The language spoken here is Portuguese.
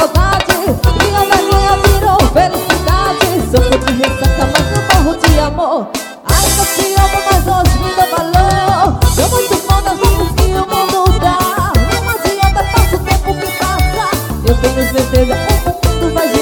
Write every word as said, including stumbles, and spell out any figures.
saudade, minha vergonha virou felicidade. Sofro de ressaca, mas não morro de amor. Ainda te amo, mas hoje me dá valor. Sou muito bom das vezes que o mundo dá. Não adianta, passa o tempo que passa, eu tenho certeza que o mundo vai girar.